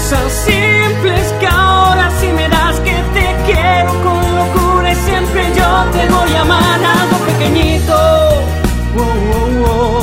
cosas simples que ahora sí me das, que te quiero con locura y siempre yo te voy a amar. Algo pequeñito, oh, oh, oh.